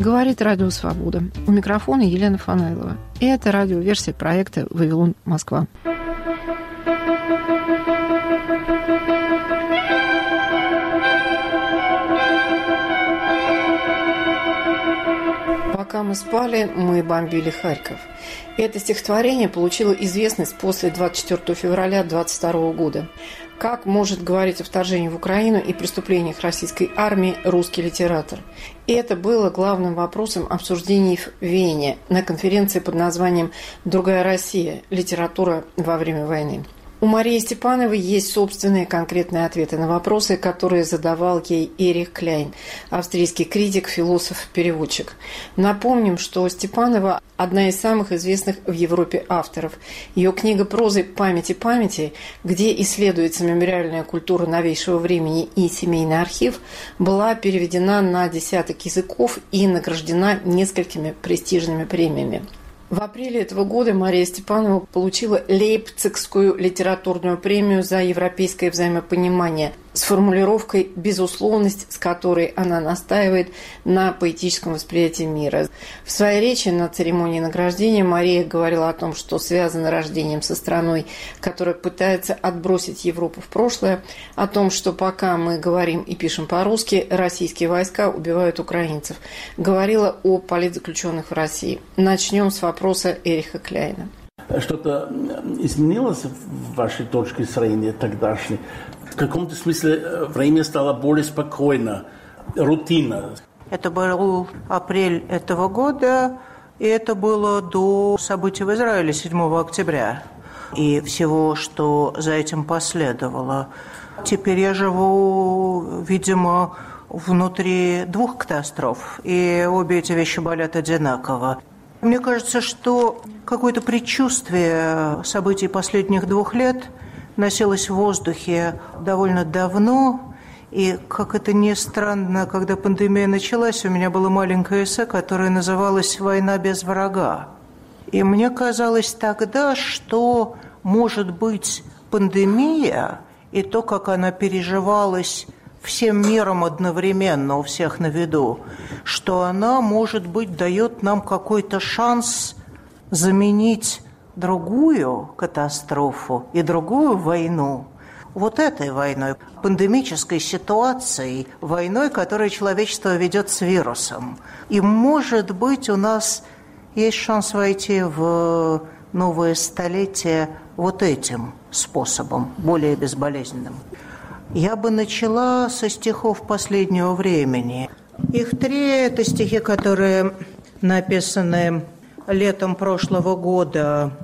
Говорит Радио Свобода. У микрофона Елена Фанайлова. И это радиоверсия проекта «Вавилон, Москва». «Пока мы спали, мы бомбили Харьков». Это стихотворение получило известность после 24 февраля 1922 года. Как может говорить о вторжении в Украину и преступлениях российской армии русский литератор? И это было главным вопросом обсуждений в Вене на конференции под названием «Другая Россия. Литература во время войны». У Марии Степановой есть собственные конкретные ответы на вопросы, которые задавал ей Эрих Кляйн, австрийский критик, философ, переводчик. Напомним, что Степанова – одна из самых известных в Европе авторов. Ее книга прозы «Памяти памяти», где исследуется мемориальная культура новейшего времени и семейный архив, была переведена на десяток языков и награждена несколькими престижными премиями. В апреле этого года Мария Степанова получила Лейпцигскую литературную премию за европейское взаимопонимание с формулировкой «безусловность», с которой она настаивает на поэтическом восприятии мира. В своей речи на церемонии награждения Мария говорила о том, что связано рождением со страной, которая пытается отбросить Европу в прошлое, о том, что пока мы говорим и пишем по-русски, российские войска убивают украинцев. Говорила о политзаключенных в России. Начнем с вопроса Эриха Кляйна. Что-то изменилось в вашей точке зрения тогдашней? В каком-то смысле время стало более спокойно, рутина. Это был апрель этого года, и это было до событий в Израиле 7 октября и всего, что за этим последовало. Теперь я живу, видимо, внутри двух катастроф, и обе эти вещи болят одинаково. Мне кажется, что какое-то предчувствие событий последних 2 лет носилось в воздухе довольно давно, и, как это ни странно, когда пандемия началась, у меня было маленькое эссе, которое называлось «Война без врага». И мне казалось тогда, что, может быть, пандемия и то, как она переживалась всем миром одновременно, у всех на виду, что она, может быть, дает нам какой-то шанс заменить другую катастрофу и другую войну вот этой войной, пандемической ситуацией, войной, которую человечество ведет с вирусом. И, может быть, у нас есть шанс войти в новое столетие вот этим способом, более безболезненным. Я бы начала со стихов последнего времени. Их 3 – это стихи, которые написаны летом прошлого года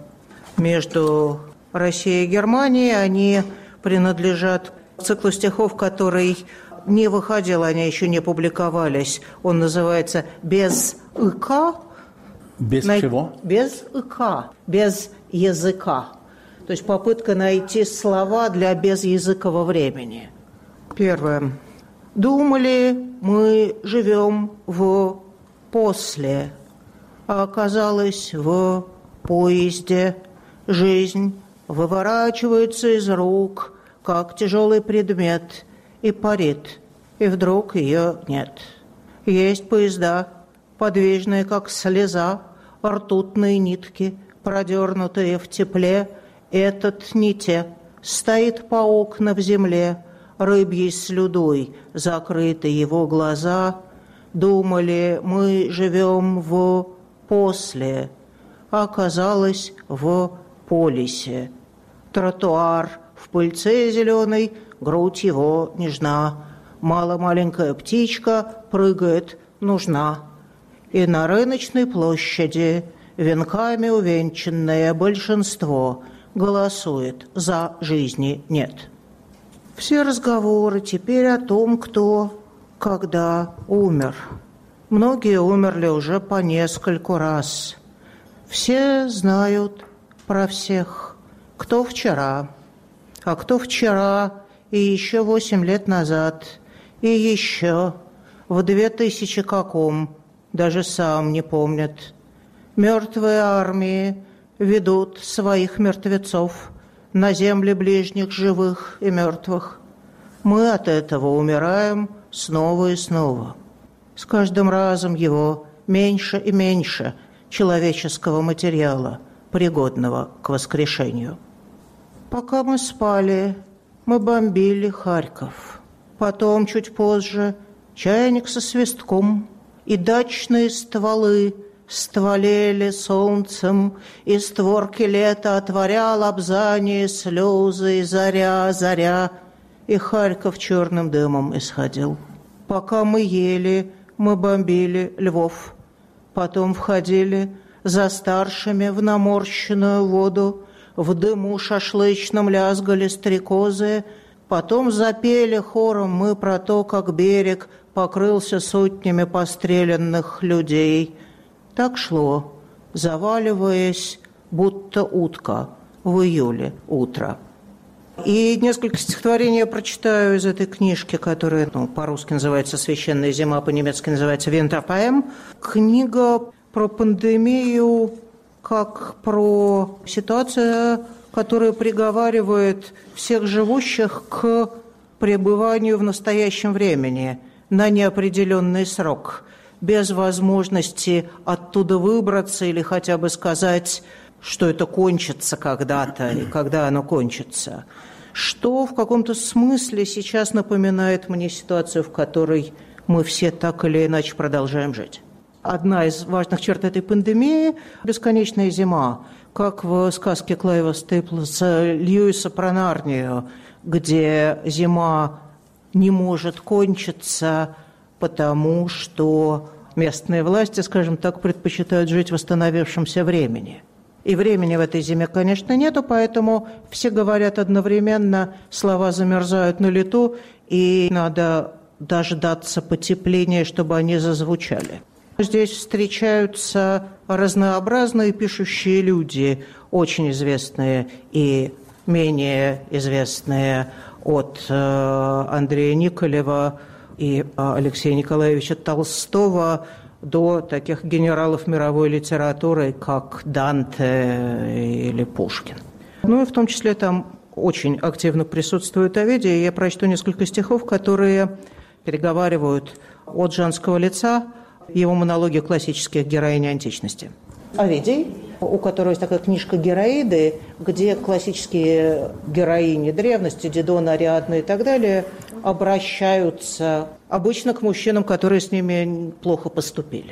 между Россией и Германией. Они принадлежат циклу стихов, который не выходил, они еще не публиковались. Он называется «Без ика». Без чего? Без ика, без языка. То есть попытка найти слова для безязыкового времени. Первое. Думали, мы живем в после, а оказалось в поезде. Жизнь выворачивается из рук, как тяжелый предмет, и парит, и вдруг ее нет. Есть поезда, подвижные, как слеза, ртутные нитки, продернутые в тепле. Этот не те, стоит по окна в земле, рыбьей слюдой закрыты его глаза. Думали, мы живем в после, а оказалось в полисе. Тротуар в пыльце зеленой, грудь его нежна. Маленькая птичка прыгает, нужна. И на рыночной площади венками увенчанное большинство голосует «за жизни нет». Все разговоры теперь о том, кто, когда умер. Многие умерли уже по нескольку раз. Все знают про всех, кто вчера, а кто вчера и еще 8 лет назад, и еще в 2000 каком, даже сам не помнят. Мертвые армии ведут своих мертвецов на земли ближних живых и мертвых. Мы от этого умираем снова и снова. С каждым разом его меньше и меньше человеческого материала, пригодного к воскрешению. Пока мы спали, мы бомбили Харьков. Потом, чуть позже, чайник со свистком и дачные стволы стволели солнцем, и створки лета отворя лобзание, слезы, и заря, заря, и Харьков черным дымом исходил. Пока мы ели, мы бомбили Львов. Потом входили за старшими в наморщенную воду, в дыму шашлычном лязгали стрекозы, потом запели хором мы про то, как берег покрылся сотнями постреленных людей. Так шло, заваливаясь, будто утка в июле утро. И несколько стихотворений я прочитаю из этой книжки, которая по-русски называется «Священная зима», по-немецки называется «Winterpoem». Книга про пандемию как про ситуацию, которая приговаривает всех живущих к пребыванию в настоящем времени на неопределенный срок, без возможности оттуда выбраться или хотя бы сказать, что это кончится когда-то и когда оно кончится. Что в каком-то смысле сейчас напоминает мне ситуацию, в которой мы все так или иначе продолжаем жить. Одна из важных черт этой пандемии – бесконечная зима, как в сказке Клайва Стейплса Льюиса про Нарнию, где зима не может кончиться, потому что местные власти, скажем так, предпочитают жить в восстановившемся времени. И времени в этой зиме, конечно, нету, поэтому все говорят одновременно, слова замерзают на лету, и надо дождаться потепления, чтобы они зазвучали. Здесь встречаются разнообразные пишущие люди, очень известные и менее известные, от Андрея Николева и Алексея Николаевича Толстого до таких генералов мировой литературы, как Данте или Пушкин. Ну и в том числе там очень активно присутствует Овидий. Я прочту несколько стихов, которые переговаривают от женского лица его монологи классических героинь античности. Овидий, у которого есть такая книжка «Героиды», где классические героини древности, Дидона, Ариадна и так далее, обращаются обычно к мужчинам, которые с ними плохо поступили.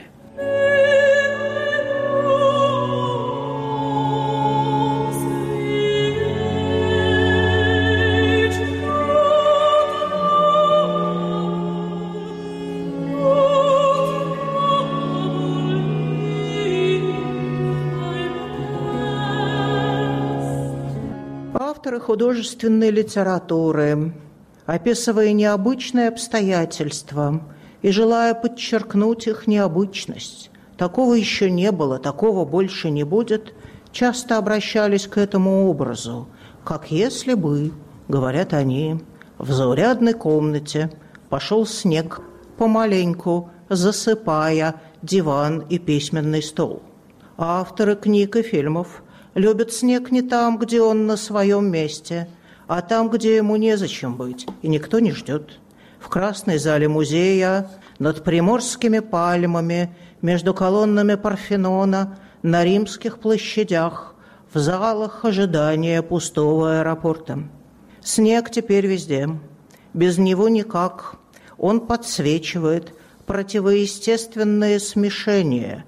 Авторы художественной литературы, описывая необычные обстоятельства и желая подчеркнуть их необычность, такого еще не было, такого больше не будет, часто обращались к этому образу, как если бы, говорят они, в заурядной комнате пошел снег, помаленьку засыпая диван и письменный стол. Авторы книг и фильмов любят снег не там, где он на своем месте, а там, где ему незачем быть, и никто не ждет. В красной зале музея, над приморскими пальмами, между колоннами Парфенона, на римских площадях, в залах ожидания пустого аэропорта. Снег теперь везде. Без него никак. Он подсвечивает противоестественное смешение,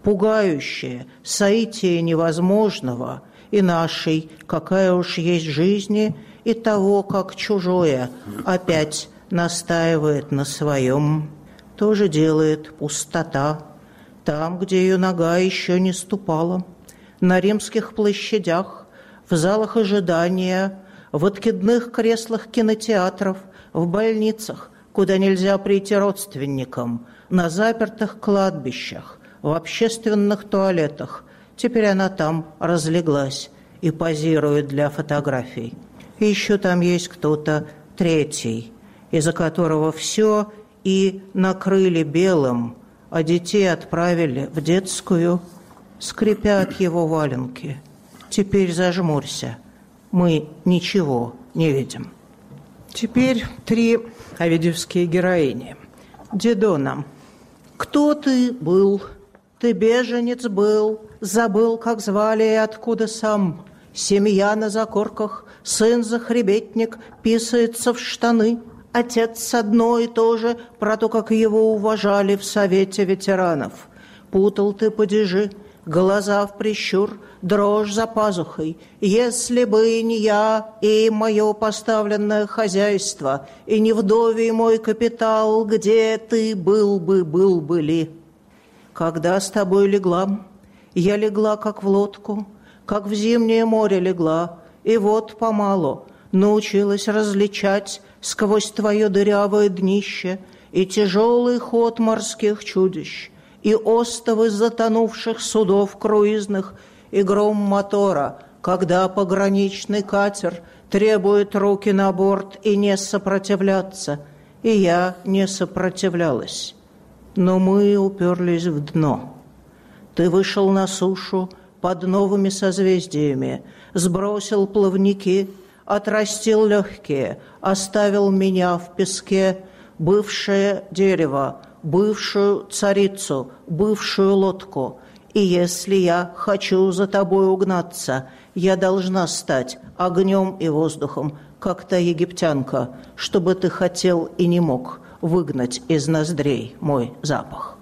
пугающее соитие невозможного и нашей, какая уж есть жизни, и того, как чужое опять настаивает на своем. То же делает пустота, там, где ее нога еще не ступала, на римских площадях, в залах ожидания, в откидных креслах кинотеатров, в больницах, куда нельзя прийти родственникам, на запертых кладбищах, в общественных туалетах. Теперь она там разлеглась и позирует для фотографий. И еще там есть кто-то третий, из-за которого все и накрыли белым, а детей отправили в детскую, скрипят его валенки. Теперь зажмурься, мы ничего не видим. Теперь 3 овидиевские героини. Дидона. Кто ты был ты беженец был, забыл, как звали и откуда сам. Семья на закорках, сын-захребетник, писается в штаны. Отец одно и то же, про то, как его уважали в Совете ветеранов. Путал ты падежи, глаза в прищур, дрожь за пазухой. Если бы не я и мое поставленное хозяйство, и не вдовий мой капитал, где ты был бы ли? Когда с тобой легла, я легла, как в лодку, как в зимнее море легла, и вот помалу научилась различать сквозь твое дырявое днище и тяжелый ход морских чудищ, и остовы затонувших судов круизных, и гром мотора, когда пограничный катер требует руки на борт и не сопротивляться. И я не сопротивлялась. Но мы уперлись в дно. Ты вышел на сушу под новыми созвездиями, сбросил плавники, отрастил легкие, оставил меня в песке, бывшее дерево, бывшую царицу, бывшую лодку. И если я хочу за тобой угнаться, я должна стать огнем и воздухом, как та египтянка, чтобы ты хотел и не мог выгнать из ноздрей мой запах.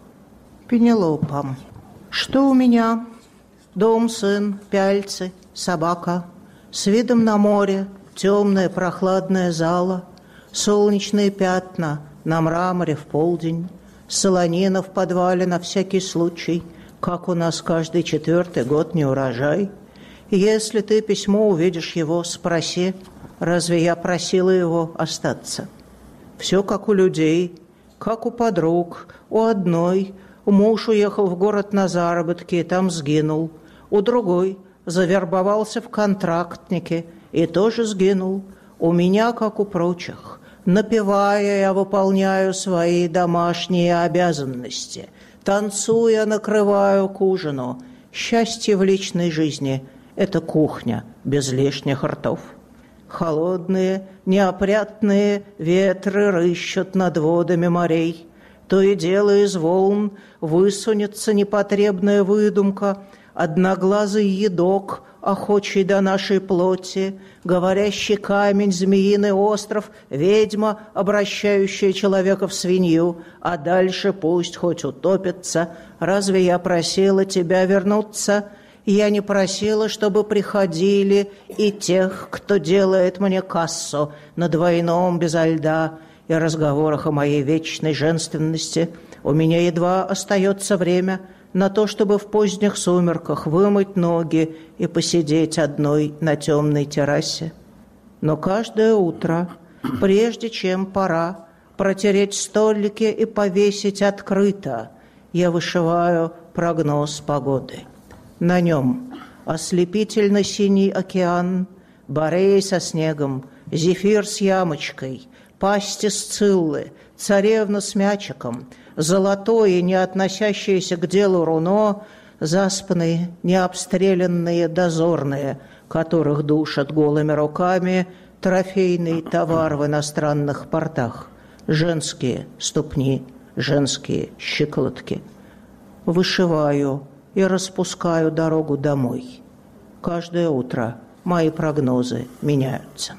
Пенелопа, что у меня? Дом, сын, пяльцы, собака, с видом на море, темная прохладная зала, солнечные пятна на мраморе в полдень, солонина в подвале на всякий случай, как у нас каждый 4-й год не урожай. Если ты письмо увидишь его, спроси, разве я просила его остаться? Все как у людей, как у подруг, у одной. Муж уехал в город на заработки и там сгинул. У другой завербовался в контрактнике и тоже сгинул. У меня, как у прочих. Напевая, я выполняю свои домашние обязанности. Танцуя, накрываю к ужину. Счастье в личной жизни – это кухня без лишних ртов. Холодные, неопрятные ветры рыщут над водами морей. То и дело из волн высунется непотребная выдумка, одноглазый едок, охочий до нашей плоти, говорящий камень, змеиный остров, ведьма, обращающая человека в свинью, а дальше пусть хоть утопится. Разве я просила тебя вернуться? Я не просила, чтобы приходили и тех, кто делает мне кассу на двойном безо льда и разговорах о моей вечной женственности. У меня едва остается время на то, чтобы в поздних сумерках вымыть ноги и посидеть одной на темной террасе. Но каждое утро, прежде чем пора протереть столики и повесить открыто, я вышиваю прогноз погоды. На нем ослепительно-синий океан, Бореи со снегом, Зефир с ямочкой, пасти Сциллы, царевна с мячиком, золотое, не относящееся к делу руно, заспанные, необстрелянные дозорные, которых душат голыми руками трофейный товар в иностранных портах, женские ступни, женские щиколотки. Вышиваю и распускаю дорогу домой. Каждое утро мои прогнозы меняются.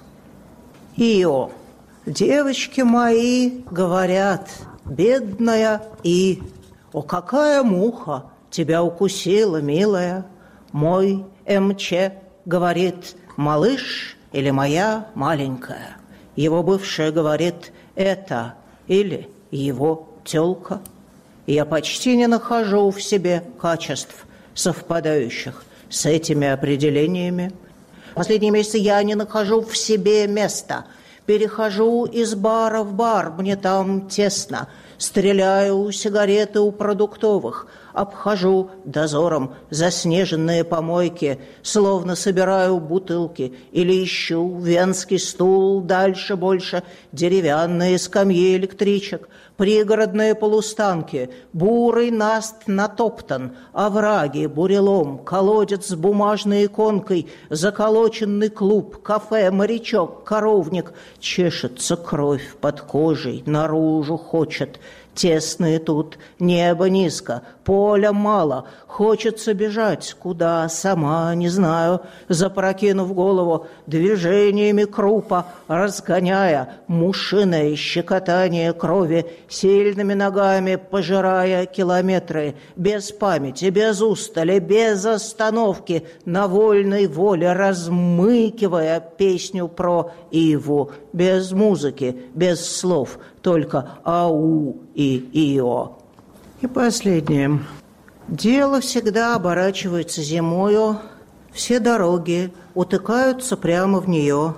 Ио, девочки мои говорят, бедная И, о, какая муха тебя укусила, милая. Мой МЧ говорит, малыш или моя маленькая. Его бывшая говорит, это или его тёлка. Я почти не нахожу в себе качеств, совпадающих с этими определениями. Последние месяцы я не нахожу в себе места. Перехожу из бара в бар, мне там тесно. Стреляю сигареты у продуктовых. Обхожу дозором заснеженные помойки, словно собираю бутылки, или ищу венский стул, дальше больше, деревянные скамьи электричек, пригородные полустанки, бурый наст натоптан, овраги, бурелом, колодец с бумажной иконкой, заколоченный клуб, кафе, морячок, коровник. Чешется кровь под кожей, наружу хочет. Тесные тут, небо низко, пол воля мало, хочется бежать, куда, сама не знаю, запрокинув голову, движениями крупа, разгоняя мушиное щекотание крови, сильными ногами пожирая километры, без памяти, без устали, без остановки, на вольной воле размыкивая песню про Иву, без музыки, без слов, только ау и ио. И последнее. Дело всегда оборачивается зимою, все дороги утыкаются прямо в нее.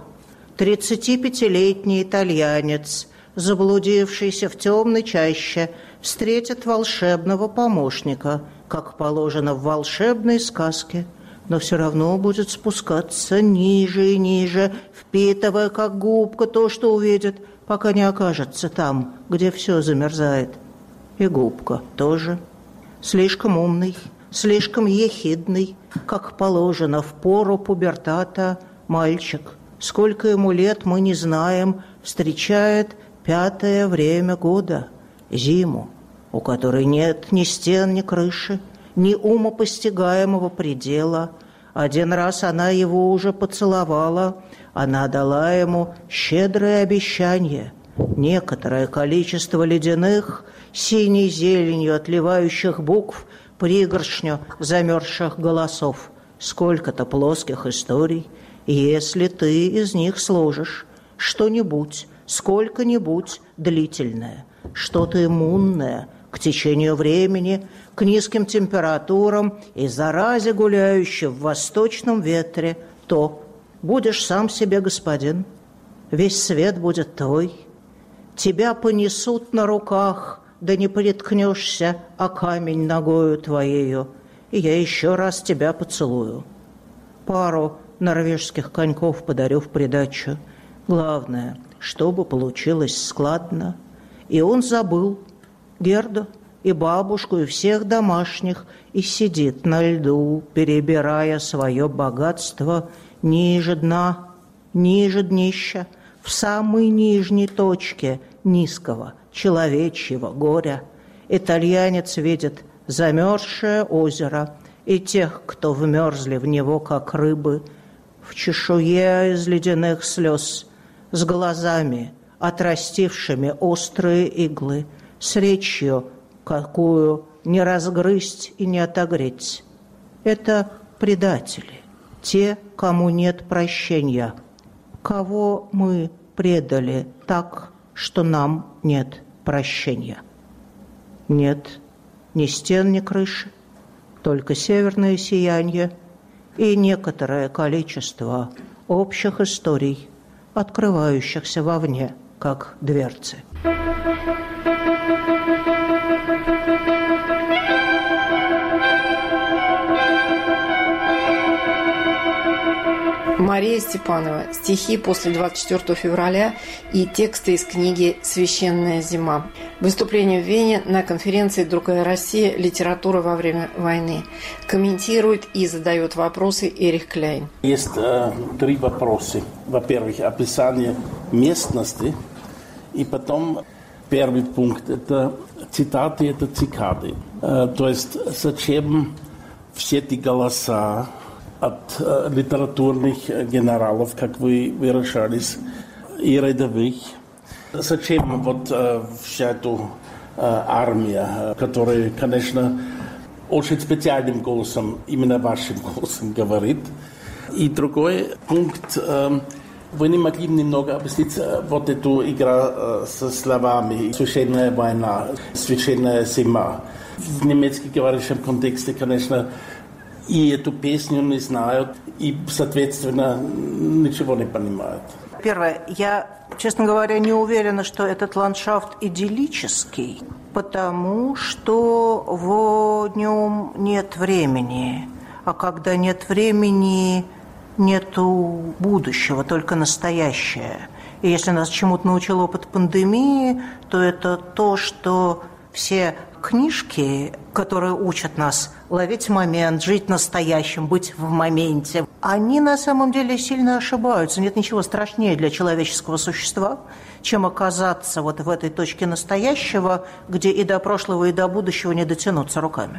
35-летний итальянец, заблудившийся в темной чаще, встретит волшебного помощника, как положено в волшебной сказке, но все равно будет спускаться ниже и ниже, впитывая, как губка, то, что увидит, пока не окажется там, где все замерзает. И губка тоже. Слишком умный, слишком ехидный, как положено в пору пубертата, мальчик, сколько ему лет мы не знаем, встречает 5-е время года, зиму, у которой нет ни стен, ни крыши, ни умопостигаемого предела. Один раз она его уже поцеловала, она дала ему щедрое обещание, некоторое количество ледяных, синей зеленью отливающих букв, пригоршню замерзших голосов, сколько-то плоских историй, если ты из них сложишь что-нибудь, сколько-нибудь длительное, что-то иммунное к течению времени, к низким температурам и заразе, гуляющей в восточном ветре, то будешь сам себе господин, весь свет будет твой, тебя понесут на руках, да не приткнешься о камень ногою твоею, и я еще раз тебя поцелую. Пару норвежских коньков подарю в придачу. Главное, чтобы получилось складно. И он забыл Герду и бабушку, и всех домашних, и сидит на льду, перебирая свое богатство ниже дна, ниже днища, в самой нижней точке низкого человечьего горя. Итальянец видит замерзшее озеро и тех, кто вмерзли в него, как рыбы, в чешуе из ледяных слез, с глазами, отрастившими острые иглы, с речью, какую не разгрызть и не отогреть. Это предатели, те, кому нет прощения, кого мы предали так, что нам нет прощения. Нет ни стен, ни крыши, только северное сияние и некоторое количество общих историй, открывающихся вовне, как дверцы. Мария Степанова. Стихи после 24 февраля и тексты из книги «Священная зима». Выступление в Вене на конференции «Другая Россия. Литература во время войны». Комментирует и задает вопросы Эрих Кляйн. Есть 3 вопроса. Во-первых, описание местности. И потом первый пункт – это цитаты, это цикады. То есть зачем все эти голоса от литературных генералов, как вы выражались, и рядовых. Зачем вот вся эта армия, которая, конечно, очень специальным голосом, именно вашим голосом говорит. И другой пункт, вы не могли немного объяснить вот эту игру со словами «священная война», «священная зима». В немецко говорящем контексте, конечно, и эту песню не знают, и, соответственно, ничего не понимают. Первое. Я, честно говоря, не уверена, что этот ландшафт идиллический, потому что в нем нет времени. А когда нет времени, нету будущего, только настоящее. И если нас чему-то научил опыт пандемии, то это то, что все книжки, которые учат нас ловить момент, жить настоящим, быть в моменте, они на самом деле сильно ошибаются. Нет ничего страшнее для человеческого существа, чем оказаться вот в этой точке настоящего, где и до прошлого, и до будущего не дотянуться руками.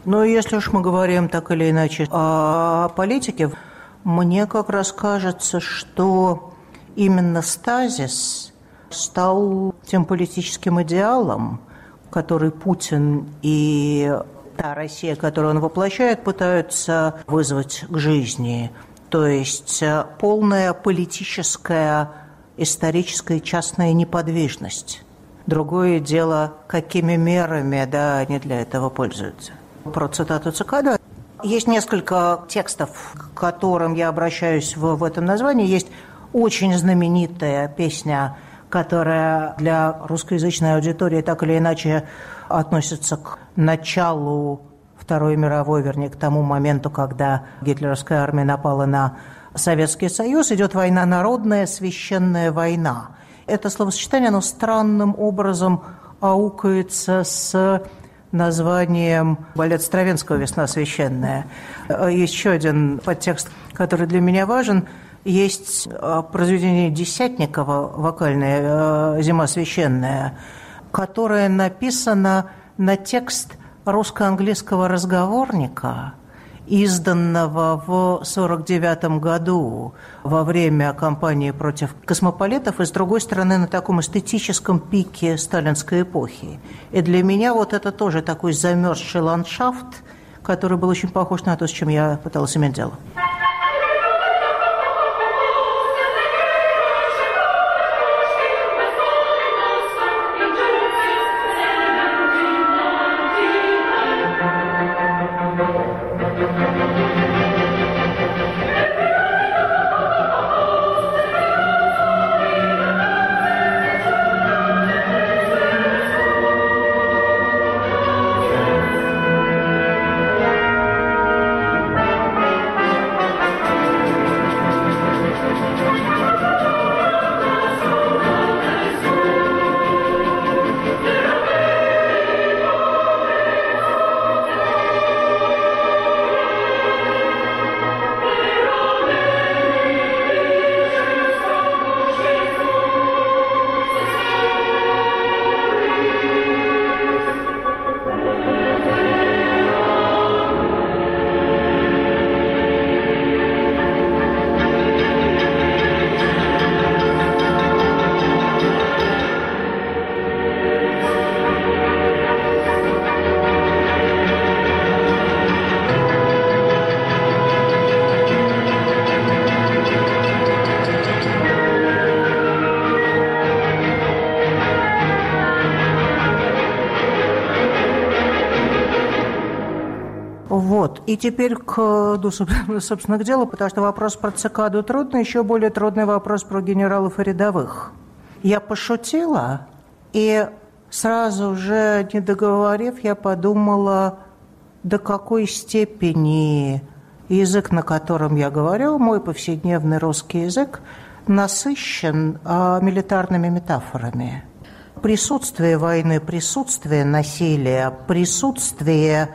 Ну, если уж мы говорим так или иначе о политике, мне как раз кажется, что именно стазис стал тем политическим идеалом, который Путин и та Россия, которую он воплощает, пытаются вызвать к жизни. То есть полная политическая, историческая частная неподвижность. Другое дело, какими мерами они для этого пользуются. Про цитату Цикады. Есть несколько текстов, к которым я обращаюсь в этом названии. Есть очень знаменитая песня, которая для русскоязычной аудитории так или иначе относится к началу Второй мировой, вернее, к тому моменту, когда гитлеровская армия напала на Советский Союз. Идет война народная, священная война. Это словосочетание, оно странным образом аукается с названием балет Стравинского «Весна священная». Есть еще один подтекст, который для меня важен. Есть произведение Десятникова, вокальное «Зима священная», которое написано на текст русско-английского разговорника, изданного в 1949 году во время кампании против космополитов, и, с другой стороны, на таком эстетическом пике сталинской эпохи. И для меня вот это тоже такой замерзший ландшафт, который был очень похож на то, с чем я пыталась иметь дело. И теперь собственно, к делу, потому что вопрос про цикаду трудный, еще более трудный вопрос про генералов и рядовых. Я пошутила, и сразу же, не договорив, я подумала, до какой степени язык, на котором я говорю, мой повседневный русский язык, насыщен милитарными метафорами. Присутствие войны, присутствие насилия, присутствие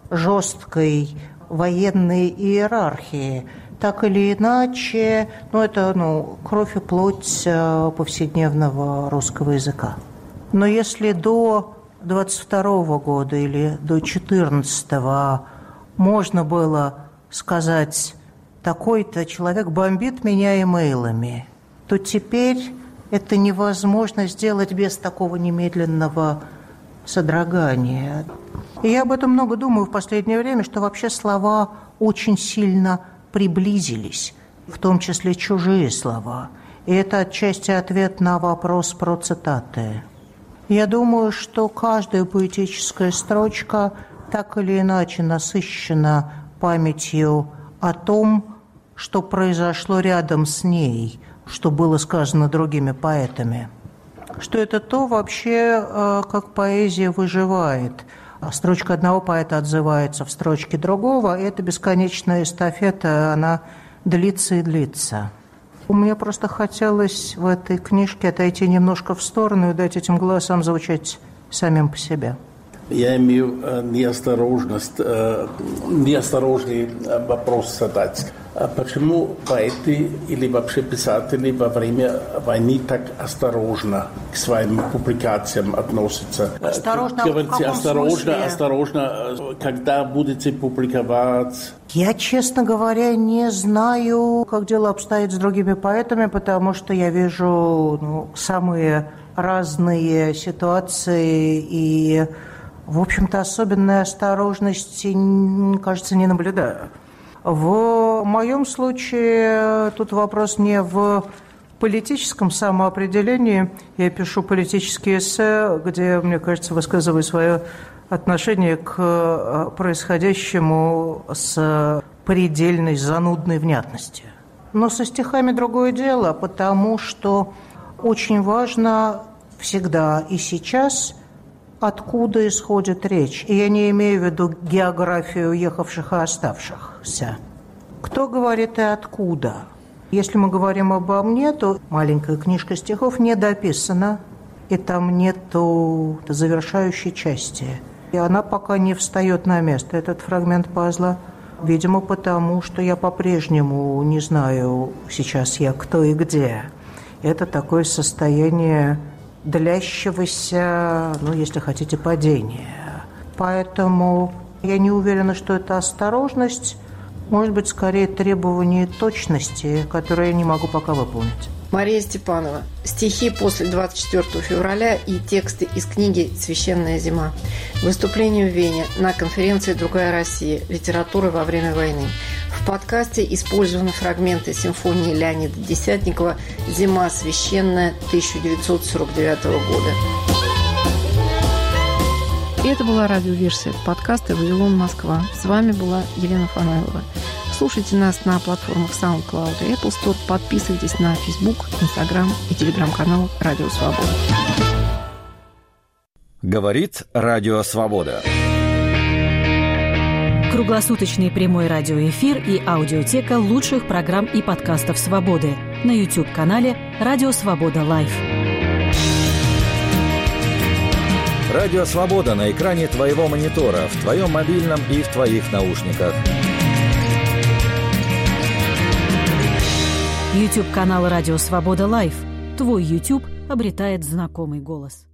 жесткой военной иерархии, так или иначе, это кровь и плоть повседневного русского языка. Но если до 22 года или до 14 можно было сказать, такой-то человек бомбит меня имейлами, то теперь это невозможно сделать без такого немедленного содрогания. И я об этом много думаю в последнее время, что вообще слова очень сильно приблизились, в том числе чужие слова. И это отчасти ответ на вопрос про цитаты. Я думаю, что каждая поэтическая строчка так или иначе насыщена памятью о том, что произошло рядом с ней, что было сказано другими поэтами. Что это то вообще, как поэзия выживает. Строчка одного поэта отзывается в строчке другого, и эта бесконечная эстафета, она длится и длится. Мне просто хотелось в этой книжке отойти немножко в сторону и дать этим голосам звучать самим по себе. Я имею неосторожный вопрос задать. Почему поэты или вообще писатели во время войны так осторожно к своим публикациям относятся? Осторожно, говорите, осторожно, когда будете публиковать? Я, честно говоря, не знаю, как дело обстоит с другими поэтами, потому что я вижу самые разные ситуации и, в общем-то, особенной осторожности, кажется, не наблюдаю. В моем случае тут вопрос не в политическом самоопределении. Я пишу политические эссе, где, мне кажется, высказываю свое отношение к происходящему с предельной занудной внятностью. Но со стихами другое дело, потому что очень важно всегда и сейчас, откуда исходит речь. И я не имею в виду географию уехавших и оставшихся. Кто говорит и откуда? Если мы говорим обо мне, то маленькая книжка стихов не дописана, и там нету завершающей части. И она пока не встает на место, этот фрагмент пазла. Видимо, потому что я по-прежнему не знаю сейчас я кто и где. Это такое состояние длящегося, если хотите, падения. Поэтому я не уверена, что это осторожность, может быть, скорее требование точности, которое я не могу пока выполнить. Мария Степанова. Стихи после 24 февраля и тексты из книги «Священная зима». Выступление в Вене на конференции «Другая Россия. Литература во время войны». В подкасте использованы фрагменты симфонии Леонида Десятникова «Зима священная» 1949 года. И это была радиоверсия подкаста «Вавилон, Москва». С вами была Елена Фанайлова. Слушайте нас на платформах SoundCloud и Apple Store. Подписывайтесь на Facebook, Instagram и телеграм-канал «Радио Свобода». Говорит Радио Свобода. Круглосуточный прямой радиоэфир и аудиотека лучших программ и подкастов «Свободы» на YouTube-канале «Радио Свобода Лайв». Радио Свобода на экране твоего монитора, в твоем мобильном и в твоих наушниках. YouTube-канал «Радио Свобода Лайв». Твой YouTube обретает знакомый голос.